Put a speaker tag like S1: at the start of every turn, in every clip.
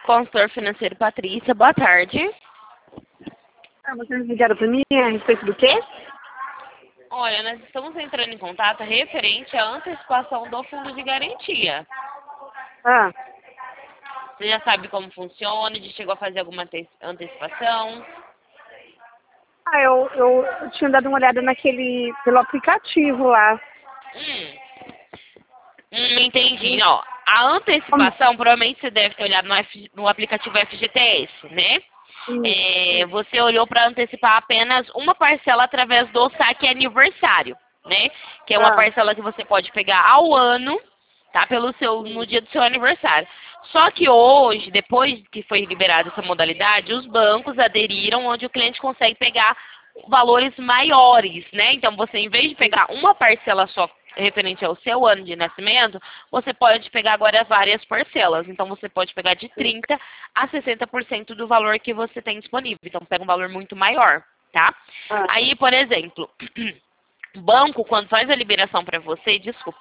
S1: Consultor financeiro Patrícia, boa tarde.
S2: Ah, vocês ligaram para mim a respeito do quê?
S1: Olha, nós estamos entrando em contato referente à antecipação do fundo de garantia.
S2: Ah,
S1: Você já sabe como funciona, já chegou a fazer alguma antecipação?
S2: eu tinha dado uma olhada pelo aplicativo lá.
S1: Entendi. Ó, a antecipação, provavelmente você deve ter olhado no aplicativo FGTS, né? Você olhou para antecipar apenas uma parcela através do saque aniversário, né? Que é uma parcela que você pode pegar ao ano, tá? No dia do seu aniversário. Só que hoje, depois que foi liberada essa modalidade, os bancos aderiram onde o cliente consegue pegar valores maiores, né? Então, você, em vez de pegar uma parcela só referente ao seu ano de nascimento, você pode pegar agora várias parcelas. Então, você pode pegar de 30% a 60% do valor que você tem disponível. Então, pega um valor muito maior, tá? Aí, por exemplo, o banco, quando faz a liberação para você,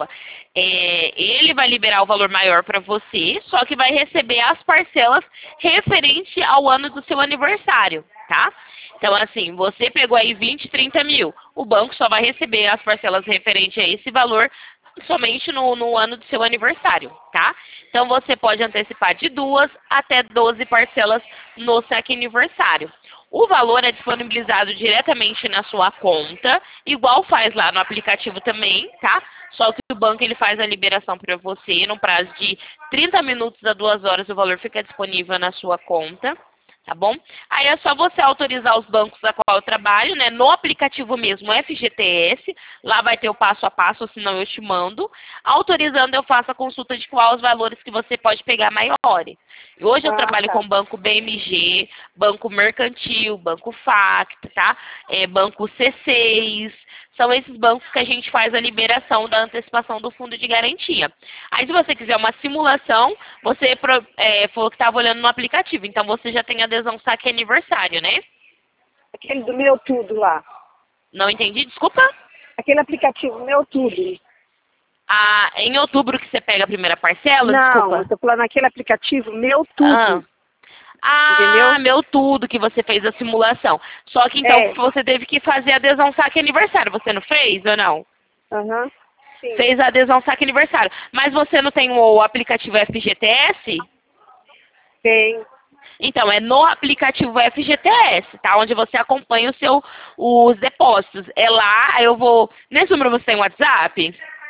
S1: ele vai liberar o valor maior para você, só que vai receber as parcelas referente ao ano do seu aniversário, tá? Então, assim, você pegou aí 20, 30 mil, o banco só vai receber as parcelas referente a esse valor somente no ano do seu aniversário, tá? Então, você pode antecipar de 2 até 12 parcelas no saque aniversário. O valor é disponibilizado diretamente na sua conta, igual faz lá no aplicativo também, tá? Só que o banco ele faz a liberação para você, no prazo de 30 minutos a 2 horas o valor fica disponível na sua conta, tá bom? Aí é só você autorizar os bancos a qual eu trabalho, né? No aplicativo mesmo, FGTS, lá vai ter o passo a passo, senão eu te mando. Autorizando, eu faço a consulta de quais os valores que você pode pegar maiores. E hoje eu trabalho com Banco BMG, Banco Mercantil, Banco Facta, tá? Banco C6. São esses bancos que a gente faz a liberação da antecipação do fundo de garantia. Aí, se você quiser uma simulação, você falou que estava olhando no aplicativo. Então, você já tem adesão saque aniversário, né?
S2: Aquele do Meu Tudo lá.
S1: Não entendi, desculpa?
S2: Aquele aplicativo Meu Tudo.
S1: Ah, em outubro que você pega a primeira parcela?
S2: Não,
S1: Desculpa.
S2: eu tô falando aquele aplicativo Meu Tudo.
S1: Ah, meu tudo que você fez a simulação. Só que então você teve que fazer a adesão saque aniversário. Você não fez ou não?
S2: Aham. Sim.
S1: Fez a adesão saque aniversário. Mas você não tem o aplicativo FGTS?
S2: Tem.
S1: Então, é no aplicativo FGTS, tá? Onde você acompanha os depósitos. É lá, eu vou... Nesse número você tem WhatsApp?